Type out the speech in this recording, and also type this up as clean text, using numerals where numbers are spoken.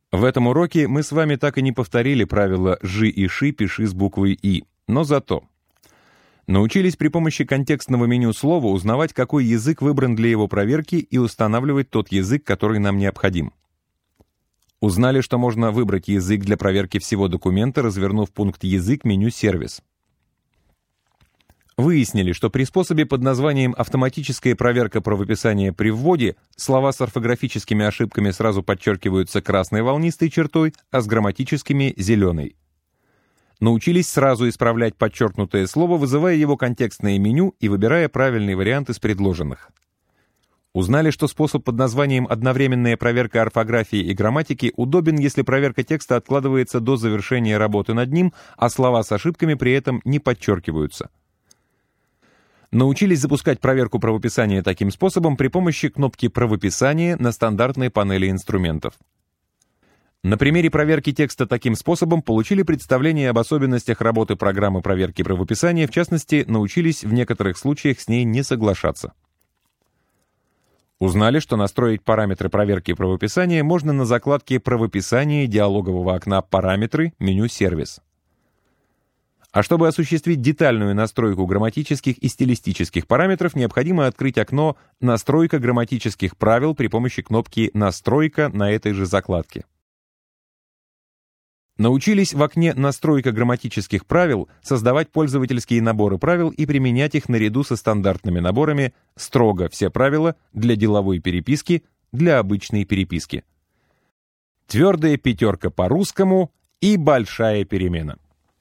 В этом уроке мы с вами так и не повторили правила «жи» и «ши» пиши с буквой «и», но зато научились при помощи контекстного меню слова узнавать, какой язык выбран для его проверки, и устанавливать тот язык, который нам необходим. Узнали, что можно выбрать язык для проверки всего документа, развернув пункт «Язык» меню «Сервис». Выяснили, что при способе под названием «Автоматическая проверка правописания при вводе» слова с орфографическими ошибками сразу подчеркиваются красной волнистой чертой, а с грамматическими — зеленой. Научились сразу исправлять подчеркнутое слово, вызывая его контекстное меню и выбирая правильный вариант из предложенных. Узнали, что способ под названием «Одновременная проверка орфографии и грамматики» удобен, если проверка текста откладывается до завершения работы над ним, а слова с ошибками при этом не подчеркиваются. Научились запускать проверку правописания таким способом при помощи кнопки «Правописание» на стандартной панели инструментов. На примере проверки текста таким способом получили представление об особенностях работы программы проверки правописания, в частности, научились в некоторых случаях с ней не соглашаться. Узнали, что настроить параметры проверки правописания можно на закладке «Правописание» диалогового окна «Параметры» меню «Сервис». А чтобы осуществить детальную настройку грамматических и стилистических параметров, необходимо открыть окно «Настройка грамматических правил» при помощи кнопки «Настройка» на этой же закладке. Научились в окне «Настройка грамматических правил» создавать пользовательские наборы правил и применять их наряду со стандартными наборами «Строго все правила» для деловой переписки, для обычной переписки. Твердая пятерка по русскому и большая перемена.